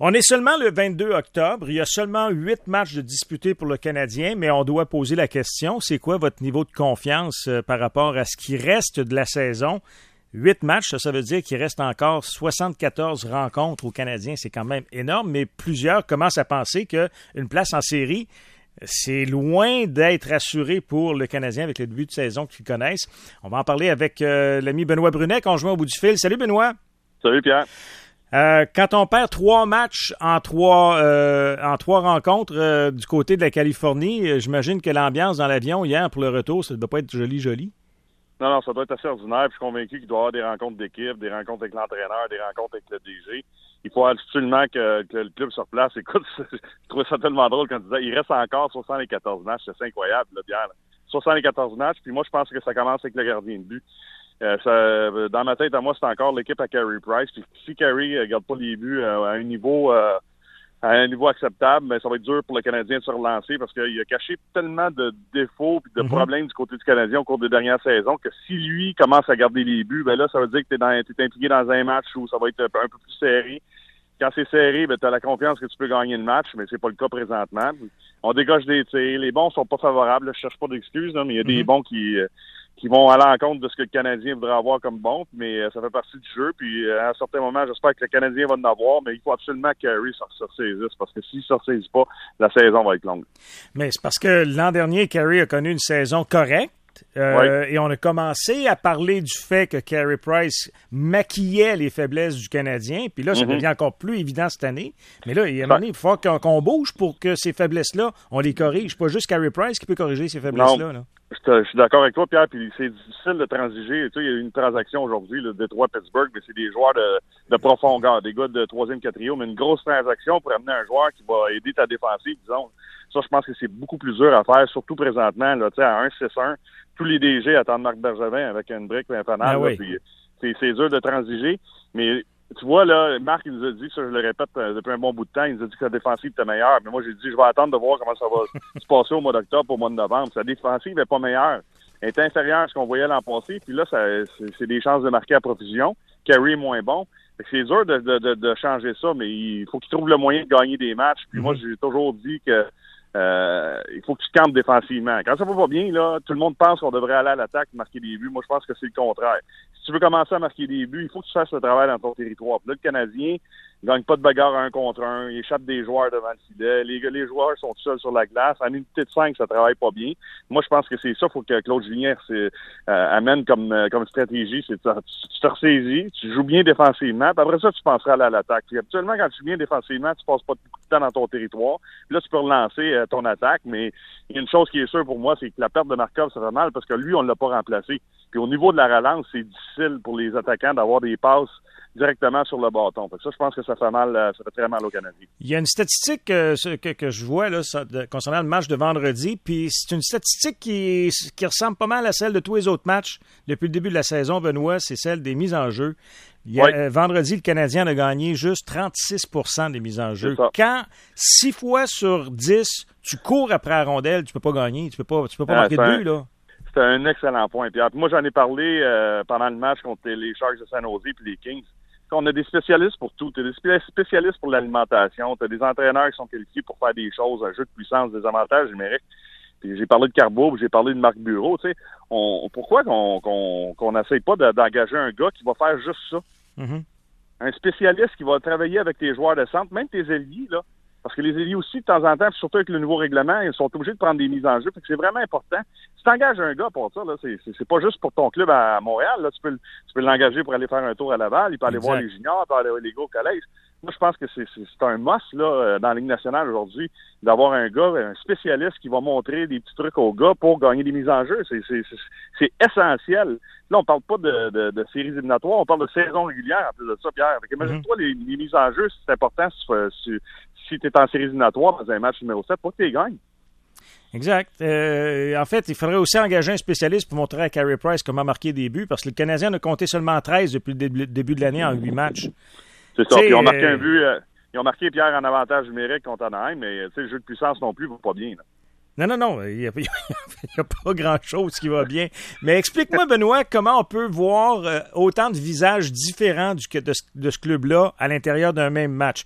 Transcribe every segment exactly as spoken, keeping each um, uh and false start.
On est seulement le vingt-deux octobre. Il y a seulement huit matchs de disputés pour le Canadien, mais on doit poser la question, c'est quoi votre niveau de confiance euh, par rapport à ce qui reste de la saison? Huit matchs, ça, ça veut dire qu'il reste encore soixante-quatorze rencontres aux Canadiens. C'est quand même énorme, mais plusieurs commencent à penser qu'une place en série, c'est loin d'être assuré pour le Canadien avec le début de saison qu'ils connaissent. On va en parler avec euh, l'ami Benoît Brunet, qu'on joint au bout du fil. Salut Benoît! Salut Pierre! Euh, quand on perd trois matchs en trois euh, en trois rencontres euh, du côté de la Californie, euh, j'imagine que l'ambiance dans l'avion hier pour le retour, ça ne doit pas être joli, joli. Non, non, ça doit être assez ordinaire. Puis je suis convaincu qu'il doit y avoir des rencontres d'équipe, des rencontres avec l'entraîneur, des rencontres avec le D G. Il faut absolument que, que le club sur place. Écoute, je trouvais ça tellement drôle quand tu disais il reste encore soixante-quatorze matchs. C'est incroyable, là, Pierre. soixante-quatorze matchs, puis moi, je pense que ça commence avec le gardien de but. Euh, ça, dans ma tête, à moi, c'est encore l'équipe à Carey Price. Puis si Carey ne garde pas les buts euh, à un niveau euh, à un niveau acceptable, ben, ça va être dur pour le Canadien de se relancer parce qu'il a caché tellement de défauts et de mm-hmm. problèmes du côté du Canadien au cours des dernières saisons que si lui commence à garder les buts, ben là, ça veut dire que tu es impliqué dans un match où ça va être un peu, un peu plus serré. Quand c'est serré, ben, tu as la confiance que tu peux gagner le match, mais c'est pas le cas présentement. On dégage des tirs. Les bons sont pas favorables. Là, je cherche pas d'excuses, là, mais il y a mm-hmm. des bons qui... Euh, qui vont à l'encontre de ce que le Canadien voudrait avoir comme bon, mais euh, ça fait partie du jeu. Puis euh, à un certain moment, j'espère que le Canadien va en avoir, mais il faut absolument que Carey se ressaisisse, parce que s'il ne se ressaisit pas, la saison va être longue. Mais c'est parce que l'an dernier, Carey a connu une saison correcte. Euh, oui. Et on a commencé à parler du fait que Carey Price maquillait les faiblesses du Canadien. Puis là, ça mm-hmm. devient encore plus évident cette année. Mais là, il y a un moment donné, il faut qu'on, qu'on bouge pour que ces faiblesses-là, on les corrige. Pas juste Carey Price qui peut corriger ces faiblesses-là. Là. Je suis d'accord avec toi, Pierre, puis c'est difficile de transiger. Tu sais, il y a eu une transaction aujourd'hui, le Détroit-Pittsburgh, mais c'est des joueurs de, de profondeur, des gars de troisième, quatrième, mais une grosse transaction pour amener un joueur qui va aider ta défensive, disons. Ça, je pense que c'est beaucoup plus dur à faire, surtout présentement, là, tu sais, à un six un. Tous les D G attendent Marc Bergevin avec une brique et un fanal, ah oui. Puis c'est, c'est dur de transiger, mais tu vois, là, Marc, il nous a dit, ça je le répète euh, depuis un bon bout de temps, il nous a dit que sa défensive était meilleure. Mais moi, j'ai dit, je vais attendre de voir comment ça va se passer au mois d'octobre, au mois de novembre. Sa défensive n'est pas meilleure. Elle est inférieure à ce qu'on voyait l'an passé. Puis là, ça, c'est, c'est des chances de marquer à profusion. Carey est moins bon. Fait que c'est dur de, de, de, de changer ça, mais il faut qu'il trouve le moyen de gagner des matchs. Puis mm-hmm. moi, j'ai toujours dit que Euh, il faut que tu campes défensivement. Quand ça va pas bien, là, tout le monde pense qu'on devrait aller à l'attaque et marquer des buts. Moi, je pense que c'est le contraire. Si tu veux commencer à marquer des buts, il faut que tu fasses le travail dans ton territoire. Puis là, le Canadien ne gagne pas de bagarre un contre un. Il échappe des joueurs devant le filet. Les, les joueurs sont tout seuls sur la glace. En unité de cinq, ça travaille pas bien. Moi, je pense que c'est ça qu'il faut que Claude Julien euh, amène comme, euh, comme stratégie. C'est tu, tu te ressaisis, tu joues bien défensivement. Puis après ça, tu penseras aller à l'attaque. Puis habituellement, quand tu joues bien défensivement, tu passes pas beaucoup de temps dans ton territoire. Puis là, tu peux relancer euh, ton attaque. Mais il y a une chose qui est sûre pour moi, c'est que la perte de Markov, ça fait mal parce que lui, on ne l'a pas remplacé. Puis au niveau de la relance, c'est difficile pour les attaquants d'avoir des passes directement sur le bâton. Fait que ça, je pense que ça fait mal, ça fait très mal aux Canadiens. Il y a une statistique euh, que, que je vois là, ça, de, concernant le match de vendredi, puis c'est une statistique qui, qui ressemble pas mal à celle de tous les autres matchs depuis le début de la saison, Benoît, c'est celle des mises en jeu. Il y a, oui. euh, vendredi, le Canadien a gagné juste trente-six pour cent des mises en jeu. Quand six fois sur dix, tu cours après la rondelle, tu peux pas gagner, tu peux pas, tu peux pas ah, marquer de but, là. C'est un excellent point, Pierre. Moi, j'en ai parlé euh, pendant le match contre les Sharks de San Jose et les Kings. On a des spécialistes pour tout. Tu as des spécialistes pour l'alimentation. Tu as des entraîneurs qui sont qualifiés pour faire des choses, un jeu de puissance, des avantages numériques. Puis j'ai parlé de Carbo, j'ai parlé de Marc Bureau. Tu sais, on, pourquoi qu'on qu'on qu'on n'essaye pas de, d'engager un gars qui va faire juste ça? Mm-hmm. Un spécialiste qui va travailler avec tes joueurs de centre, même tes ailiers, là. Parce que les ailiers aussi, de temps en temps, surtout avec le nouveau règlement, ils sont obligés de prendre des mises en jeu. Fait que c'est vraiment important. Si tu engages un gars pour ça, là, c'est, c'est, c'est pas juste pour ton club à Montréal. Là, tu peux, tu peux l'engager pour aller faire un tour à Laval. Il peut aller exact. Voir les juniors, il peut aller voir les gars au collège. Moi, je pense que c'est, c'est, c'est un must là, dans la Ligue nationale aujourd'hui d'avoir un gars, un spécialiste qui va montrer des petits trucs aux gars pour gagner des mises en jeu. C'est, c'est, c'est, c'est essentiel. Là, on parle pas de, de, de séries éliminatoires, on parle de saison régulière en plus de ça, Pierre. Fait imagine-toi, mm-hmm. les, les mises en jeu, c'est important si, si, si tu es en séries éliminatoires dans un match numéro sept, pour que tu les gagnes. Exact. Euh, en fait, il faudrait aussi engager un spécialiste pour montrer à Carey Price comment marquer des buts, parce que le Canadien a compté seulement treize depuis le début de l'année en huit matchs. C'est ça. Puis ils ont marqué un but. Euh, ils ont marqué Pierre en avantage numérique contre Anaheim, mais le jeu de puissance non plus va pas bien. Là. Non, non, non. Il n'y a, a pas grand-chose qui va bien. Mais explique-moi, Benoît, comment on peut voir euh, autant de visages différents du, de, de ce club-là à l'intérieur d'un même match.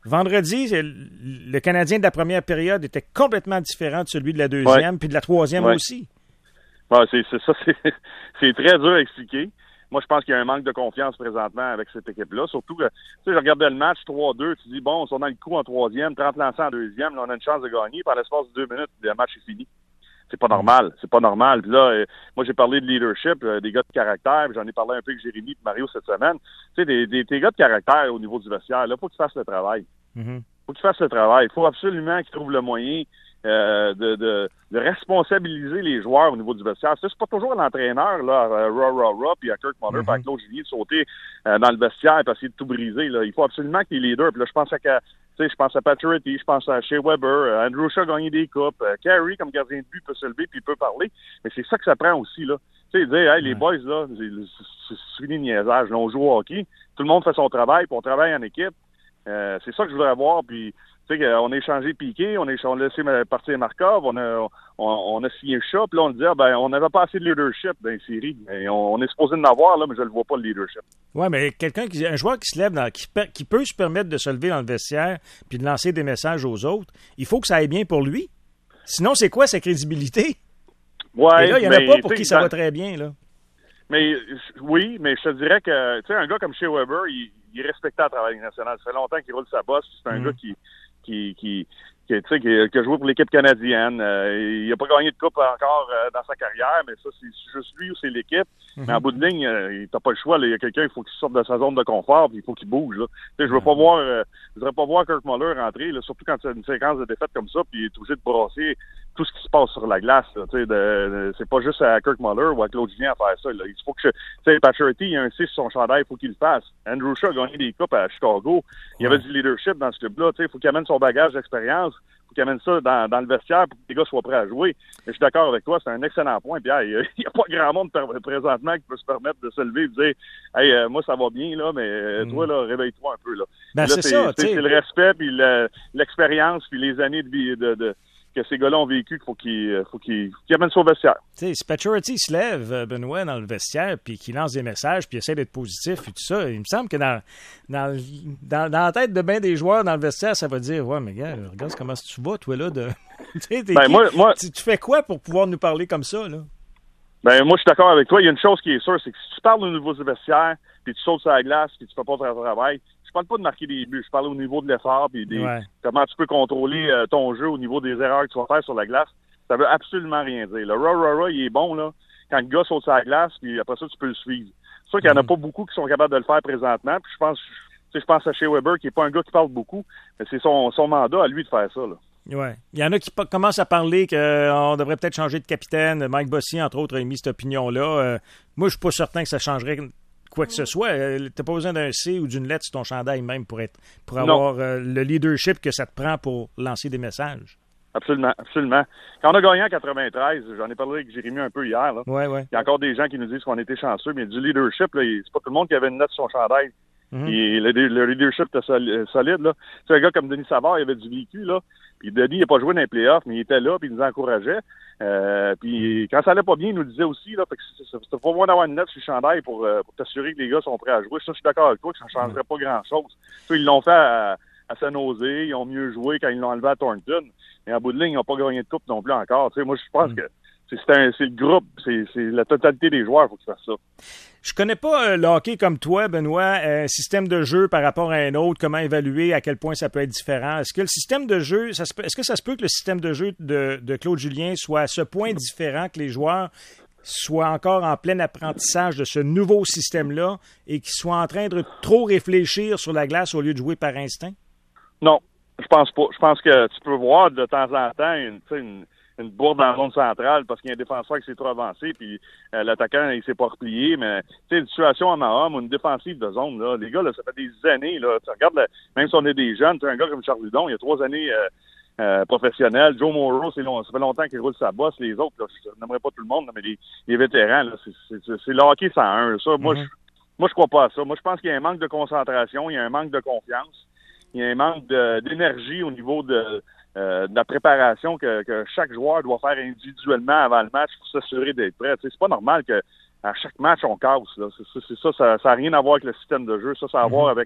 Vendredi, le Canadien de la première période était complètement différent de celui de la deuxième, ouais. puis de la troisième ouais. aussi. Ouais, c'est, c'est ça, c'est, c'est très dur à expliquer. Moi, je pense qu'il y a un manque de confiance présentement avec cette équipe-là. Surtout que, tu sais, je regardais le match trois deux, tu dis, bon, on a le coup en troisième, trente lancés en deuxième, là, on a une chance de gagner. Par l'espace de deux minutes, le match est fini. C'est pas normal. C'est pas normal. Puis là, euh, moi, j'ai parlé de leadership, euh, des gars de caractère. J'en ai parlé un peu avec Jérémy et Mario cette semaine. Tu sais, des, des, des gars de caractère au niveau du vestiaire, là, faut qu'ils fassent le travail. Mm-hmm. Faut qu'ils fassent le travail. Il faut absolument qu'ils trouvent le moyen euh, de, de, de responsabiliser les joueurs au niveau du vestiaire. C'est pas toujours l'entraîneur, là, à Ra Ra Ra, puis à Kirk Muller, mm-hmm. puis à Claude Julien, de sauter euh, dans le vestiaire et essayer de tout briser. Là. Il faut absolument que les leaders, puis là, je pense à Tu sais, je pense à Pacioretty, je pense à Shea Weber, euh, Andrew Shaw a gagné des coupes, euh, Carey, comme gardien de but, peut se lever puis il peut parler. Mais c'est ça que ça prend aussi, là. Tu sais, dire, hey, les boys, là, c'est, c'est, c'est fini le niaisage. Là, on joue au hockey, tout le monde fait son travail, puis on travaille en équipe. Euh, c'est ça que je voudrais voir, puis tu sais, on a échangé Piqué, on a, on a laissé partir Markov, on a, on, on a signé Shaw, puis là, on disait, ah, ben, on n'avait pas assez de leadership dans les séries. Et on, on est supposé en avoir, là, mais je ne le vois pas, le leadership. Oui, mais quelqu'un qui, un joueur qui se lève, dans, qui, qui peut se permettre de se lever dans le vestiaire puis de lancer des messages aux autres, il faut que ça aille bien pour lui. Sinon, c'est quoi sa crédibilité? Ouais, et là, il n'y en a pas pour qui ça va très bien, là. Mais oui, mais je te dirais que, tu sais, un gars comme Shea Weber, il, il est respecté à travers les nationales. Ça fait longtemps qu'il roule sa bosse. C'est un mm. gars qui, qui, qui, qui, tu sais, qui, qui a joué pour l'équipe canadienne. Euh, il n'a pas gagné de coupe encore euh, dans sa carrière, mais ça, c'est juste lui ou c'est l'équipe. Mm-hmm. Mais en bout de ligne, euh, il n'a pas le choix. Là. Il y a quelqu'un, il faut qu'il sorte de sa zone de confort, puis il faut qu'il bouge. Là. Tu sais, je veux pas voir, euh, je voudrais pas voir Kirk Muller rentrer, là, surtout quand tu as une séquence de défaites comme ça, puis il est obligé de brasser tout ce qui se passe sur la glace. Là, de, de, c'est pas juste à Kirk Muller ou à Claude Julien à faire ça. Là. Il faut que, tu sais, Pacioretty, il y a un six sur son chandail, il faut qu'il le fasse. Andrew Shaw a gagné des coupes à Chicago. Il y avait du leadership dans ce club-là. Tu sais, il faut qu'il amène son bagage d'expérience. Qui amène ça dans, dans le vestiaire pour que les gars soient prêts à jouer. Mais je suis d'accord avec toi, c'est un excellent point, Pierre. Il n'y a, a pas grand monde présentement qui peut se permettre de se lever et de dire « Hey, euh, moi, ça va bien, là, mais mm. toi, là, réveille-toi un peu. » là. Ben, là, c'est, c'est ça, c'est, c'est le respect, puis le, l'expérience, puis les années de vie de, de, que ces gars-là ont vécu qu'il faut qu'ils, faut qu'ils, qu'ils amènent ça au vestiaire. Tu sais, si Pacioretty se lève, Benoît, dans le vestiaire, puis qu'il lance des messages, puis essaie d'être positif, et tout ça, il me semble que dans, dans, dans, dans la tête de bien des joueurs dans le vestiaire, ça va dire « Ouais, mais gars, regarde comment tu vas, toi, là, de... » ben, moi, moi, tu, tu fais quoi pour pouvoir nous parler comme ça, là? Ben, moi, je suis d'accord avec toi. Il y a une chose qui est sûre, c'est que si tu parles au niveau du vestiaire, puis tu sautes sur la glace, puis tu fais pas ton travail, je parle pas de marquer des buts. Je parle au niveau de l'effort, puis des, ouais. comment tu peux contrôler euh, ton jeu au niveau des erreurs que tu vas faire sur la glace. Ça veut absolument rien dire. Le Ra Ra Ra, il est bon, là, quand le gars saute sur la glace, puis après ça, tu peux le suivre. C'est sûr qu'il y en a pas beaucoup qui sont capables de le faire présentement, puis je pense, tu sais, je pense à Shea Weber, qui est pas un gars qui parle beaucoup, mais c'est son, son mandat à lui de faire ça, là. Ouais. Il y en a qui p- commencent à parler qu'on devrait peut-être changer de capitaine. Mike Bossy, entre autres, a émis cette opinion-là. Euh, moi, je suis pas certain que ça changerait quoi que ce soit. Euh, t'as pas besoin d'un C ou d'une lettre sur ton chandail même pour être pour avoir euh, le leadership que ça te prend pour lancer des messages. Absolument, absolument. Quand on a gagné en quatre-vingt-treize, j'en ai parlé avec Jérémy un peu hier, là. Ouais, ouais. Il y a encore des gens qui nous disent qu'on était chanceux, mais du leadership, là, c'est pas tout le monde qui avait une lettre sur son chandail. Mm-hmm. Et le, le leadership était solide, là. C'est un gars comme Denis Savard, il avait du vécu, là. Puis Denis, il n'a pas joué dans les playoffs, mais il était là, puis il nous encourageait. Euh, puis quand ça allait pas bien, il nous le disait aussi, là, fait que c'était pas bon d'avoir une note sur le chandail pour, euh, pour t'assurer que les gars sont prêts à jouer. Ça, je suis d'accord avec toi que ça ne changerait pas grand-chose. Ça, ils l'ont fait à, à San Jose, ils ont mieux joué quand ils l'ont enlevé à Thornton. Mais en bout de ligne, ils n'ont pas gagné de coupe non plus encore. Tu sais, moi, je pense mm. que c'est, c'est, un, c'est le groupe, c'est, c'est la totalité des joueurs, il faut qu'ils fassent ça. Je connais pas euh, le hockey comme toi, Benoît, un système de jeu par rapport à un autre, comment évaluer à quel point ça peut être différent. Est-ce que le système de jeu, ça se peut, est-ce que ça se peut que le système de jeu de, de Claude Julien soit à ce point différent que les joueurs soient encore en plein apprentissage de ce nouveau système-là et qu'ils soient en train de trop réfléchir sur la glace au lieu de jouer par instinct? Non, je pense pas. Je pense que tu peux voir de temps en temps une, une une bourde dans la zone centrale parce qu'il y a un défenseur qui s'est trop avancé puis euh, l'attaquant il s'est pas replié, mais tu sais, une situation en homme ou une défensive de zone, là, les gars, là, ça fait des années, là, tu regardes, là, même si on est des jeunes, tu as un gars comme Charles Ludon, il y a trois années euh, euh, professionnelles, Joe Morrow, c'est long, ça fait longtemps qu'il roule sa bosse, les autres, là, je n'aimerais pas tout le monde, là, mais les, les vétérans, là, c'est, c'est, c'est, c'est le hockey cent un, ça, moi, mm-hmm. je, moi, je crois pas à ça. Moi, je pense qu'il y a un manque de concentration, il y a un manque de confiance, il y a un manque de, d'énergie au niveau de Euh, de la préparation que, que chaque joueur doit faire individuellement avant le match pour s'assurer d'être prêt. Tu sais, c'est pas normal que à chaque match on casse. Là. C'est, c'est, c'est ça, ça n'a rien à voir avec le système de jeu. Ça, ça a à voir avec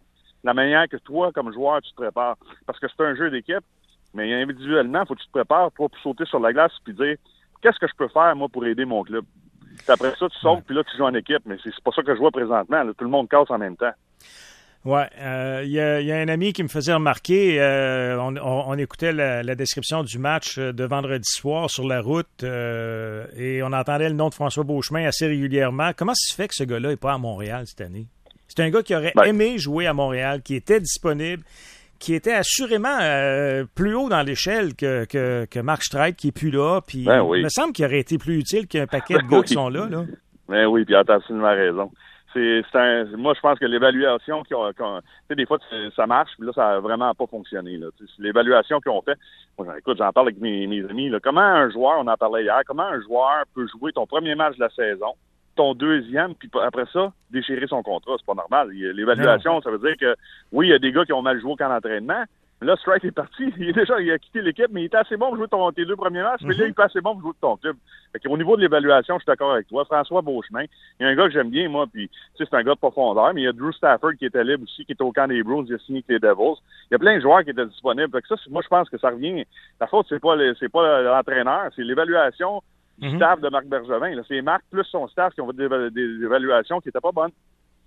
la manière que toi, comme joueur, tu te prépares. Parce que c'est un jeu d'équipe, mais individuellement, il faut que tu te prépares pour, pour sauter sur la glace puis dire qu'est-ce que je peux faire, moi, pour aider mon club. Puis après ça, tu sautes, puis là, tu joues en équipe. Mais c'est, c'est pas ça que je vois présentement. Là. Tout le monde casse en même temps. Oui, il euh, y, y a un ami qui me faisait remarquer, euh, on, on, on écoutait la, la description du match de vendredi soir sur la route euh, et on entendait le nom de François Beauchemin assez régulièrement. Comment ça se fait que ce gars-là n'est pas à Montréal cette année? C'est un gars qui aurait ben. aimé jouer à Montréal, qui était disponible, qui était assurément euh, plus haut dans l'échelle que, que, que Mark Streit, qui n'est plus là. Puis ben oui. Il me semble qu'il aurait été plus utile qu'un paquet de ben gars oui. qui sont là. là. Ben oui, puis tu as absolument raison. C'est, c'est un, moi, je pense que l'évaluation qu'ils ont, qu'on, tu sais, des fois, ça marche, puis là, ça n'a vraiment pas fonctionné. Là. L'évaluation qu'ils ont fait, moi, écoute, j'en parle avec mes, mes amis. Là. Comment un joueur, on en parlait hier, comment un joueur peut jouer ton premier match de la saison, ton deuxième, puis après ça, déchirer son contrat? C'est pas normal. L'évaluation, non. Ça veut dire que, oui, il y a des gars qui ont mal joué au camp d'entraînement, mais là, Strike est parti. Il est déjà, il a quitté l'équipe, mais il était assez bon pour jouer ton, tes deux premiers matchs, mais mm-hmm. là, il est pas assez bon pour jouer ton club. Fait qu'au niveau de l'évaluation, je suis d'accord avec toi. François Beauchemin, il y a un gars que j'aime bien, moi, puis, tu sais, c'est un gars de profondeur, mais il y a Drew Stafford qui était libre aussi, qui est au camp des Bruins, il a signé avec les Devils. Il y a plein de joueurs qui étaient disponibles. Fait que ça, moi, je pense que ça revient. La faute, c'est pas, le, c'est pas l'entraîneur, c'est l'évaluation du mm-hmm. staff de Marc Bergevin. Là, c'est Marc plus son staff qui ont fait des, des évaluations qui étaient pas bonnes.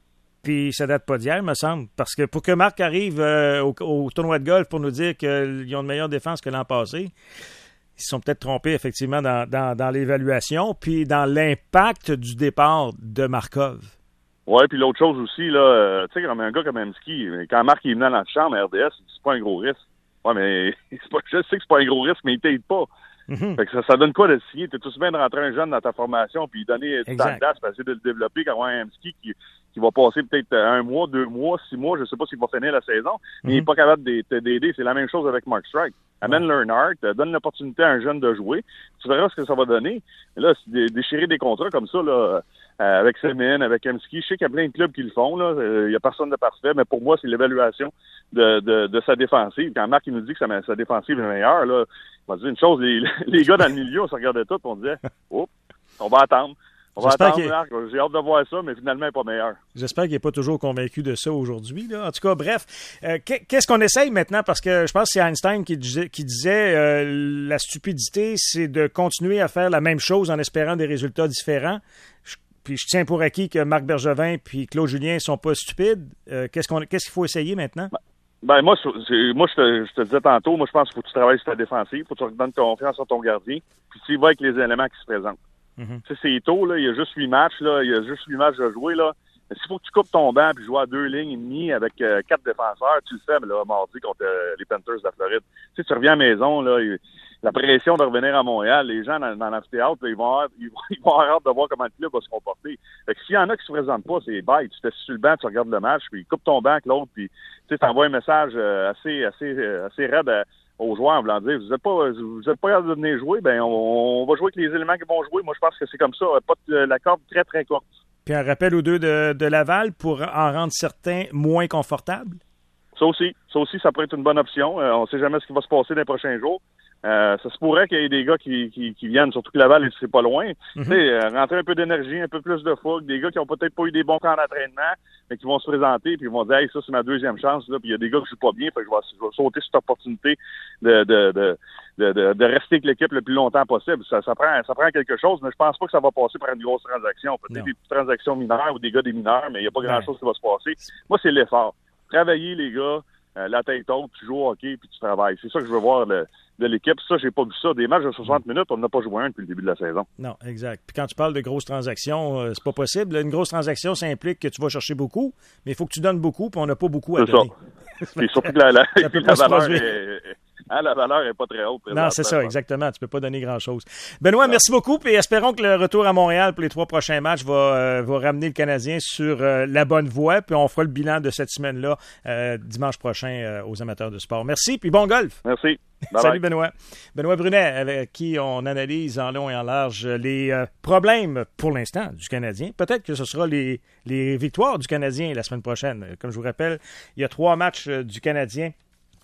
Puis ça date pas d'hier, me semble. Parce que pour que Marc arrive euh, au, au tournoi de golf pour nous dire qu'ils ont une meilleure défense que l'an passé, ils se sont peut-être trompés, effectivement, dans, dans, dans l'évaluation, puis dans l'impact du départ de Markov. Oui, puis l'autre chose aussi, là, euh, tu sais, comme un gars comme Hemsky, quand Marc est venu dans la chambre à R D S, il dit c'est pas un gros risque. Oui, mais c'est pas, je sais que c'est pas un gros risque, mais il t'aide pas. Mm-hmm. Fait que ça, ça donne quoi de signer? T'es tout bien de rentrer un jeune dans ta formation puis donner du temps de glace pour essayer de le développer quand on a un Hemsky qui, qui va passer peut-être un mois, deux mois, six mois, je sais pas s'il va finir la saison, mais mm-hmm. il n'est pas capable de t'aider. C'est la même chose avec Mark Strike. Amène ouais. Leonhardt, donne l'opportunité à un jeune de jouer. Tu verras ce que ça va donner. Mais là, déchirer des contrats comme ça, là, euh, avec Semin, avec Hemsky, je sais qu'il y a plein de clubs qui le font. Là. Il n'y a personne de parfait, mais pour moi, c'est l'évaluation de, de, de sa défensive. Quand Marc il nous dit que sa, sa défensive est meilleure, là, on va dire une chose, les, les gars dans le milieu, on se regardait tous, on disait oh, on va attendre. On va attendre, Marc. J'ai hâte de voir ça, mais finalement, il n'est pas meilleur. J'espère qu'il n'est pas toujours convaincu de ça aujourd'hui. Là. En tout cas, bref, euh, qu'est-ce qu'on essaye maintenant? Parce que je pense que c'est Einstein qui disait, qui disait euh, la stupidité, c'est de continuer à faire la même chose en espérant des résultats différents. Je, puis je tiens pour acquis que Marc Bergevin puis Claude Julien ne sont pas stupides. Euh, qu'est-ce, qu'on, qu'est-ce qu'il faut essayer maintenant? Ben, ben moi, c'est, moi je, te, je te disais tantôt, moi je pense qu'il faut que tu travailles sur ta défensive, il faut que tu donnes confiance à ton gardien, puis tu y vas avec les éléments qui se présentent. Mm-hmm. Tu sais, c'est tôt, là. Il y a juste huit matchs, là. Il y a juste huit matchs à jouer, là. Mais s'il faut que tu coupes ton banc puis jouer à deux lignes et demie avec euh, quatre défenseurs, tu le fais, mais là, mardi contre euh, les Panthers de la Floride. Tu sais, tu reviens à la maison, là. Il, la pression de revenir à Montréal, les gens dans, dans l'amphithéâtre, ils vont avoir, ils, vont, ils vont avoir hâte de voir comment le club va se comporter. Fait que s'il y en a qui se présentent pas, c'est bête. Tu t'es sur le banc, tu regardes le match, puis coupe ton banc avec l'autre, puis tu sais, t'envoies un message euh, assez, assez, euh, assez raide à, aux joueurs en voulant dire vous êtes pas vous êtes pas capable de venir jouer, ben on, on va jouer avec les éléments qui vont jouer. Moi je pense que c'est comme ça, pas de, la corde très très courte. Puis un rappel aux deux de, de Laval pour en rendre certains moins confortables. Ça aussi, ça aussi ça pourrait être une bonne option. Euh, on sait jamais ce qui va se passer dans les prochains jours. Euh, ça se pourrait qu'il y ait des gars qui, qui, qui viennent, surtout que Laval, c'est pas loin. Mm-hmm. Tu sais, euh, rentrer un peu d'énergie, un peu plus de fougue, des gars qui ont peut-être pas eu des bons camps d'entraînement, mais qui vont se présenter puis ils vont dire hey, ça c'est ma deuxième chance là, puis il y a des gars qui jouent pas bien, fait que je vais, je vais sauter cette opportunité de de, de de de de rester avec l'équipe le plus longtemps possible. Ça, ça prend ça prend quelque chose, mais je pense pas que ça va passer par une grosse transaction. Peut-être non. Des petites transactions mineures ou des gars des mineurs, mais il y a pas grand chose qui va se passer. Moi, c'est l'effort. Travailler les gars, euh, la tête haute, tu joues au hockey puis tu travailles. C'est ça que je veux voir le de l'équipe. Ça, j'ai pas vu ça. Des matchs de soixante minutes, on n'a pas joué un depuis le début de la saison. Non, exact. Puis quand tu parles de grosses transactions, euh, c'est pas possible. Une grosse transaction, ça implique que tu vas chercher beaucoup, mais il faut que tu donnes beaucoup, puis on n'a pas beaucoup à c'est donner. Ça. Et surtout que la, la, la, la valeur est, hein, la valeur est pas très haute. Non, c'est ça, exactement. Tu peux pas donner grand-chose. Benoît, non. Merci beaucoup, puis espérons que le retour à Montréal pour les trois prochains matchs va, euh, va ramener le Canadien sur euh, la bonne voie, puis on fera le bilan de cette semaine-là euh, dimanche prochain euh, aux amateurs de sport. Merci, puis bon golf. Merci. Bye Salut bye. Benoît. Benoît Brunet, avec qui on analyse en long et en large les euh, problèmes, pour l'instant, du Canadien. Peut-être que ce sera les, les victoires du Canadien la semaine prochaine. Comme je vous rappelle, il y a trois matchs euh, du Canadien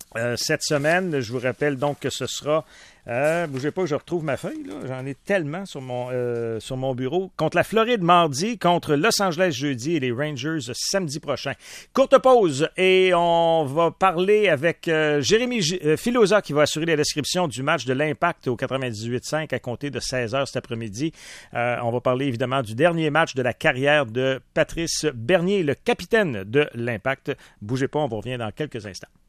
euh, cette semaine. Je vous rappelle donc que ce sera... Euh, bougez pas que je retrouve ma feuille, là. J'en ai tellement sur mon, euh, sur mon bureau. Contre la Floride mardi, contre Los Angeles jeudi et les Rangers samedi prochain. Courte pause et on va parler avec euh, Jérémy G- euh, Filosa qui va assurer la description du match de l'Impact au quatre-vingt-dix-huit cinq à compter de seize heures cet après-midi. Euh, on va parler évidemment du dernier match de la carrière de Patrice Bernier, le capitaine de l'Impact. Bougez pas, on vous revient dans quelques instants.